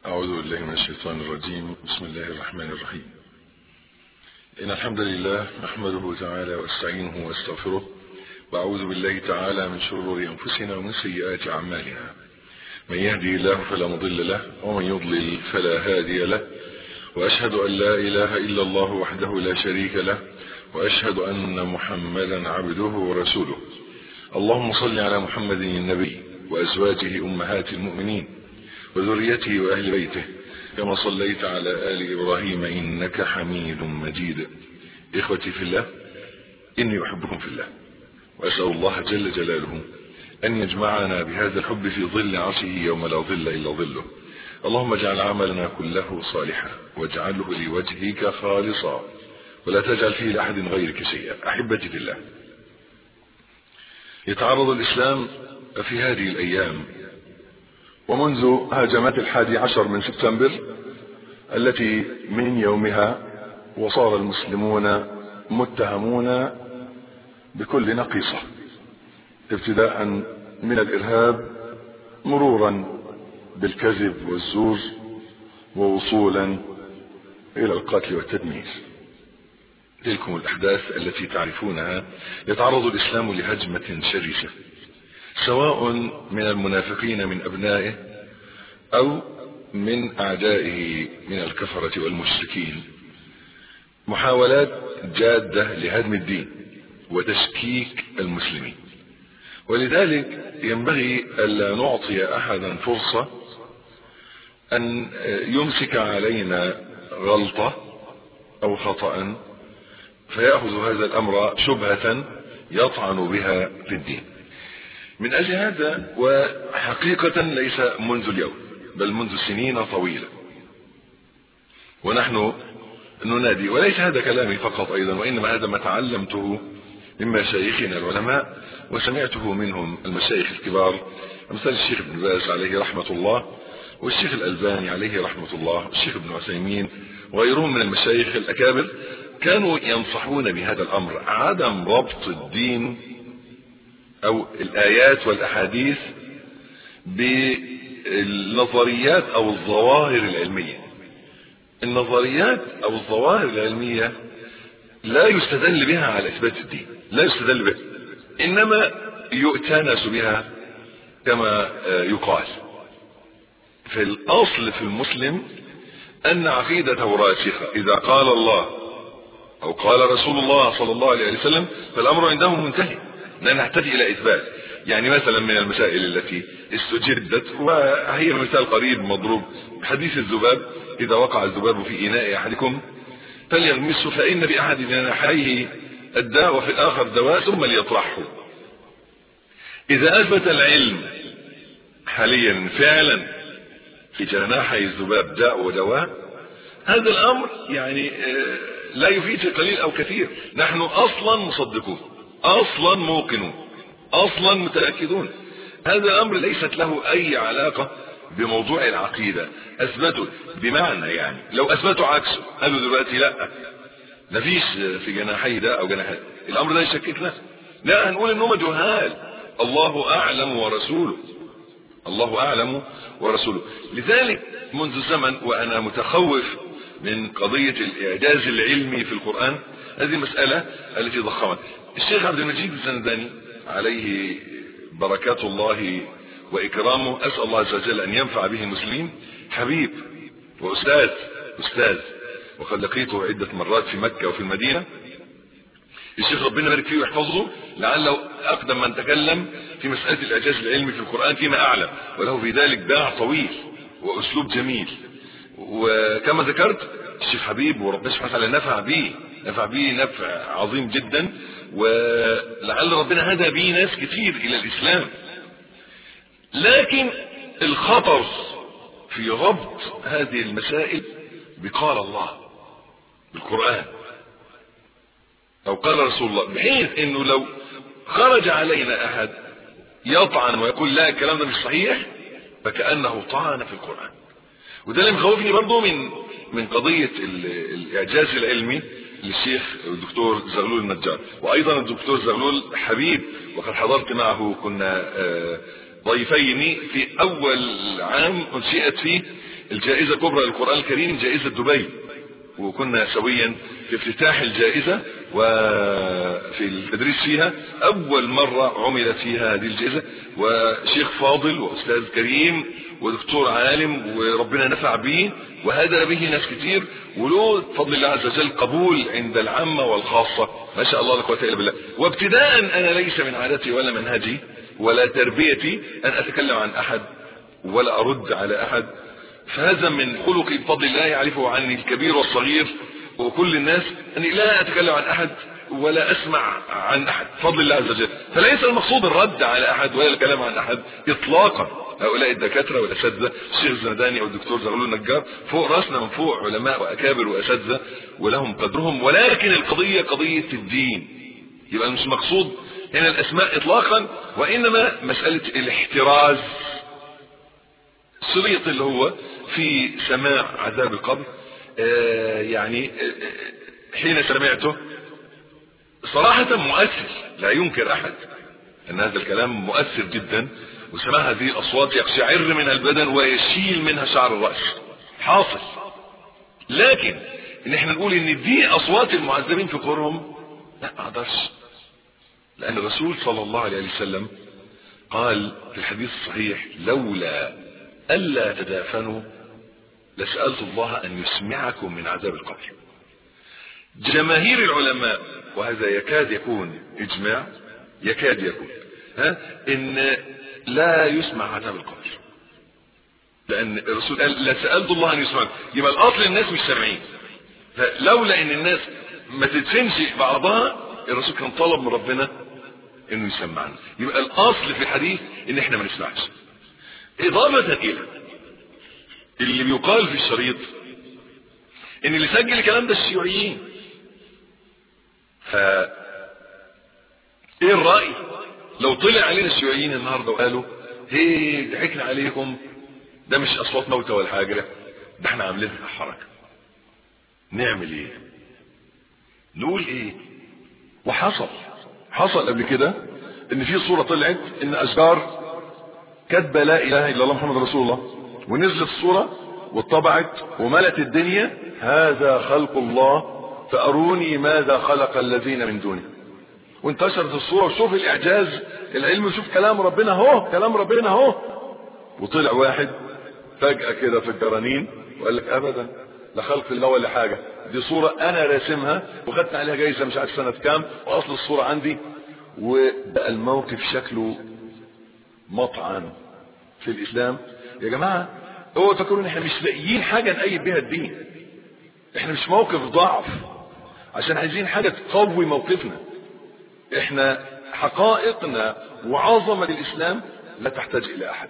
أعوذ بالله من الشيطان الرجيم. بسم الله الرحمن الرحيم. إن الحمد لله نحمده تعالى واستعينه واستغفره، وأعوذ بالله تعالى من شرور أنفسنا ومن سيئات أعمالنا. من يهدي الله فلا مضل له، ومن يضلل فلا هادي له، وأشهد أن لا إله إلا الله وحده لا شريك له، وأشهد أن محمدا عبده ورسوله. اللهم صل على محمد النبي وأزواجه أمهات المؤمنين وذريته وأهل بيته كما صليت على آل إبراهيم إنك حميد مجيد. إخوتي في الله، إني أحبكم في الله، وأسأل الله جل جلاله أن يجمعنا بهذا الحب في ظل عرشه يوم لا ظل إلا ظله. اللهم اجعل عملنا كله صالحا، واجعله لوجهك خالصا، ولا تجعل فيه لأحد غيرك شيئا. أحبتي في الله، يتعرض الإسلام في هذه الأيام ومنذ هجمات 11 من سبتمبر التي من يومها وصار المسلمون متهمون بكل نقيصة، ابتداء من الإرهاب مرورا بالكذب والزور ووصولا إلى القتل والتدمير. تلكم الأحداث التي تعرفونها. يتعرض الإسلام لهجمة شرسة، سواء من المنافقين من أبنائه أو من أعدائه من الكفرة والمشركين. محاولات جادة لهدم الدين وتشكيك المسلمين، ولذلك ينبغي ألا نعطي أحدا فرصة أن يمسك علينا غلطة أو خطأ فيأخذ هذا الأمر شبهة يطعن بها في الدين. من أجل هذا، وحقيقة ليس منذ اليوم بل منذ سنين طويلة، ونحن ننادي، وليس هذا كلامي فقط أيضا، وإنما هذا ما تعلمته من مشايخنا العلماء وسمعته منهم المشايخ الكبار، مثل الشيخ ابن باز عليه رحمة الله، والشيخ الألباني عليه رحمة الله، والشيخ ابن عثيمين وغيرهم من المشايخ الأكابر. كانوا ينصحون بهذا الأمر، عدم ربط الدين أو الآيات والأحاديث بالنظريات أو الظواهر العلمية. النظريات أو الظواهر العلمية لا يستدل بها على إثبات الدين، لا يستدل بها، إنما يؤتنس بها كما يقال. في الأصل في المسلم أن عقيدته راسخة، إذا قال الله أو قال رسول الله صلى الله عليه وسلم فالأمر عندهم منتهي، لا نحتاج إلى إثبات. يعني مثلا من المسائل التي استجدت، وهي مثال قريب مضروب حديث الذباب: إذا وقع الذباب في إناء أحدكم فليغمسه فإن بأحد جناحيه الداء وفي الآخر دواء ثم ليطرحه. إذا أثبت العلم حاليا فعلا في جناحي الذباب داء ودواء، هذا الأمر يعني لا يفيد في قليل أو كثير. نحن أصلا مصدقون، أصلا موقنون، أصلا متأكدون. هذا الأمر ليست له أي علاقة بموضوع العقيدة. أثبتوا بمعنى يعني لو أثبتوا عكسه قالوا دلوقتي لا مفيش في جناحي ده أو جناحي، الأمر ده يشككنا؟ لا، هنقول إنهم جهال. الله أعلم ورسوله، الله أعلم ورسوله. لذلك منذ زمن وأنا متخوف من قضية الإعجاز العلمي في القرآن، هذه مسألة التي ضخمت. الشيخ عبد المجيد الزنداني عليه بركات الله وإكرامه، أسأل الله عز وجل أن ينفع به المسلمين، حبيب وأستاذ وقد لقيته عدة مرات في مكة وفي المدينة. الشيخ ربنا يبارك فيه ويحفظه، لعله أقدم من تكلم في مسألة الإعجاز العلمي في القرآن فيما أعلم، وله في ذلك باع طويل وأسلوب جميل. وكما ذكرت الشيخ حبيب، وربنا سبحانه وتعالى نفع به نفع عظيم جدا، ولعل ربنا هدى به ناس كتير إلى الإسلام. لكن الخطر في ربط هذه المسائل بقال الله بالقرآن أو قال رسول الله، بحيث إنه لو خرج علينا أحد يطعن ويقول لا الكلام ده مش صحيح فكأنه طعن في القرآن. وده اللي مخوفني برضه من قضية الإعجاز العلمي للشيخ الدكتور زغلول النجار، وأيضا الدكتور زغلول حبيب، وقد حضرت معه، كنا ضيفين في أول عام أنشئت فيه الجائزة الكبرى للقرآن الكريم جائزة دبي، وكنا سويا في افتتاح الجائزة وفي التدريس فيها. اول مرة عملت فيها هذه الجائزة، وشيخ فاضل واستاذ كريم ودكتور عالم وربنا نفع به وهدى به ناس كتير، وله بفضل الله عز وجل قبول عند العامة والخاصة، ما شاء الله لا قوة الا بالله. وابتداء انا ليس من عادتي ولا منهجي ولا تربيتي ان اتكلم عن احد ولا ارد على احد، فهذا من خلقي بفضل الله يعرفه عني الكبير والصغير وكل الناس، اني لا اتكلم عن احد ولا اسمع عن احد بفضل الله عز وجل. فليس المقصود الرد على احد ولا الكلام عن احد اطلاقا. هؤلاء الدكاتره والاساتذه، الشيخ الزنداني او الدكتور زغلول النجار فوق راسنا من فوق، علماء واكابر واساتذه ولهم قدرهم، ولكن القضيه قضيه الدين. يبقى مش مقصود هنا الاسماء اطلاقا، وانما مساله الاحتراز. الشريط اللي هو في سماع عذاب القبر، يعني حين سمعته صراحة مؤثر، لا ينكر احد ان هذا الكلام مؤثر جدا، وسماع هذه الاصوات يقشعر منها البدن ويشيل منها شعر الرأس حاصل. لكن ان احنا نقول ان دي اصوات المعذبين في قبورهم، لا ما اقدرش، لان الرسول صلى الله عليه وسلم قال في الحديث الصحيح: لولا ألا تدافنوا لسألت الله أن يسمعكم من عذاب القبر. جماهير العلماء، وهذا يكاد يكون إجماع، يكاد يكون إن لا يسمع عذاب القبر، لأن الرسول قال لسألت الله أن يسمعكم. يبقى الأصل الناس مش سامعين، فلولا إن الناس ما تدفنش بعضها الرسول كان طلب من ربنا إنه يسمعنا. يبقى الأصل في الحديث إن إحنا ما نسمعش. إضافة إلى اللي بيقال في الشريط ان اللي سجل الكلام ده الشيوعيين، ايه الرأي لو طلع علينا الشيوعيين النهارده وقالوا هي ضحكنا عليكم، ده مش اصوات موتى ولا حاجه، ده احنا عاملينها حركه، نعمل ايه؟ نقول ايه؟ وحصل قبل كده ان في صوره طلعت ان اشجار كاتبه لا اله الا الله محمد رسول الله، ونزلت الصورة واتطبعت وملت الدنيا: هذا خلق الله فأروني ماذا خلق الذين من دونه. وانتشرت الصورة، وشوف الإعجاز العلمي، وشوف كلام ربنا اهو. وطلع واحد فجأة كده في الجرانين وقال لك أبدا لا خلق الله ولا حاجة، دي صورة أنا راسمها وخدت عليها جايزة مش عارف سنة كام، وأصل الصورة عندي. وبقى الموقف شكله مطعن في الإسلام. يا جماعة اوعوا تفكروا ان احنا مش لاقيين حاجة نأيد بها الدين، احنا مش موقف ضعف عشان عايزين حاجة تقوي موقفنا. احنا حقائقنا وعظمة الاسلام لا تحتاج الى احد،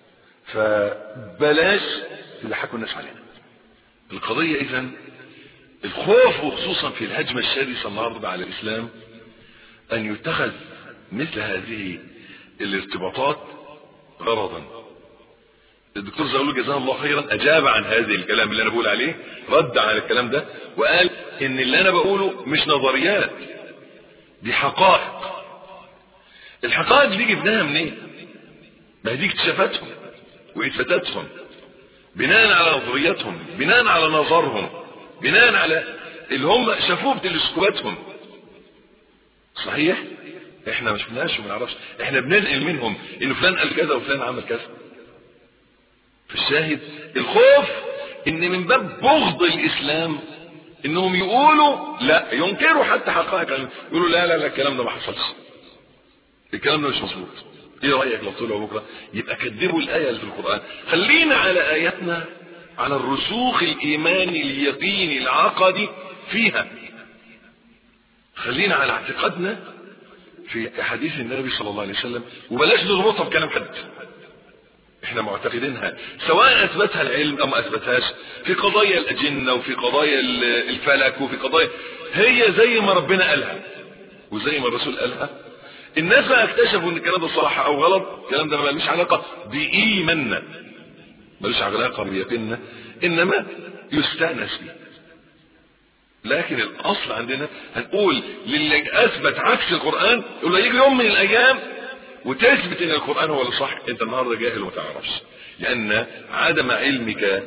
فبلاش تضحكوا الناس علينا. القضية اذن الخوف، وخصوصا في الهجمة الشرسة النهارده على الاسلام، ان يتخذ مثل هذه الارتباطات غرضا. الدكتور زغلول جزاه الله خيرا اجاب عن هذه الكلام اللي انا بقول عليه، رد على الكلام ده وقال ان اللي انا بقوله مش نظريات، دي حقائق. الحقائق دي جبناها منين؟ ما دي اكتشافاتهم واثباتاتهم بناء على نظرياتهم، بناء على نظرهم، بناء على اللي هم شافوه بتلسكوباتهم. صحيح احنا مش بنعرفش وما نعرفش، احنا بننقل منهم ان فلان قال كذا وفلان عمل كذا. الشاهد الخوف ان من باب بغض الاسلام انهم يقولوا لا، ينكروا حتى حقائق، يقولوا لا الكلام ده ما حصلش، الكلام ده مش مظبوط. ايه رايك لو طلعوا بكره يبقى كذبوا الايه اللي في القران؟ خلينا على اياتنا، على الرسوخ الايماني اليقيني العقدي فيها، خلينا على اعتقادنا في احاديث النبي صلى الله عليه وسلم، وبلاش نربطها بكلام حد. احنا معتقدينها سواء اثبتها العلم او ما اثبتهاش، في قضايا الاجنه وفي قضايا الفلك وفي قضايا هي زي ما ربنا قالها وزي ما الرسول قالها. الناس بقى اكتشفوا ان الكلام ده صح او غلط، الكلام ده ملوش علاقه بايماننا، ملوش علاقه بيقيننا، انما يستانس به. لكن الاصل عندنا هنقول للي اثبت عكس القران، يقول له يجي يوم من الايام وتثبت ان القرآن هو اللي صح، انت النهارده جاهل وما تعرفش، لان عدم علمك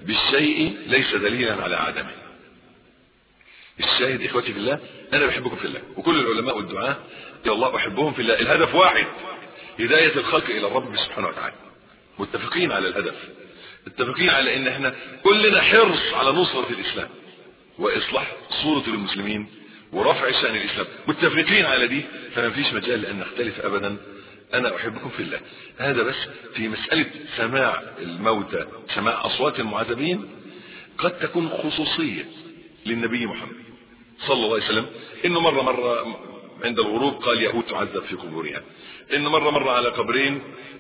بالشيء ليس دليلا على عدمه. الشاهد اخوتي في الله، انا بحبكم في الله، وكل العلماء والدعاة يا الله احبهم في الله. الهدف واحد، هداية الخلق الى الرب سبحانه وتعالى. متفقين على الهدف، متفقين على ان احنا كلنا حرص على نصرة الاسلام واصلاح صورة المسلمين ورفع شأن الاسلام، متفقين على دي، فما فيش مجال لان نختلف ابدا. انا احبكم في الله. هذا بس في مسألة سماع الموتى، سماع اصوات المعذبين قد تكون خصوصية للنبي محمد صلى الله عليه وسلم، انه مرة عند الغروب قال يهود تعذب في قبورها، انه مرة على قبرين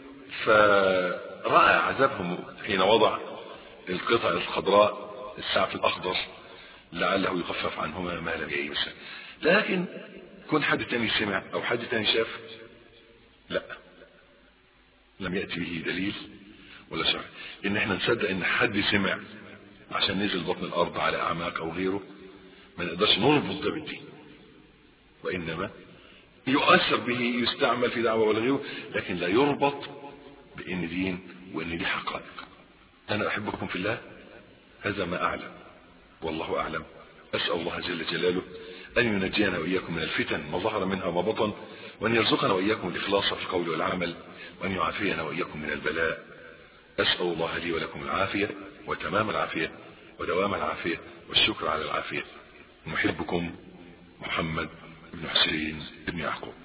فرأى عذابهم حين وضع القطع الخضراء السعف الاخضر لعله يخفف عنهما ما لم يئس. لكن كون حد تاني سمع او حد تاني شاف، لا، لم يأتي به دليل ولا شرع ان احنا نصدق ان حد سمع عشان نزل بطن الارض على اعماق او غيره. ما نقدرش نربط ده بالدين، وانما يؤثر به، يستعمل في دعوة ولا غيره، لكن لا يربط بان دين وان دي حقائق. انا احبكم في الله، هذا ما اعلم والله اعلم. اسأل الله جل جلاله ان ينجينا واياكم من الفتن ما ظهر منها وما بطن، وان يرزقنا واياكم الاخلاص في القول والعمل، وان يعافينا واياكم من البلاء. اسأل الله لي ولكم العافية وتمام العافية ودوام العافية والشكر على العافية. محبكم محمد بن حسين بن يعقوب.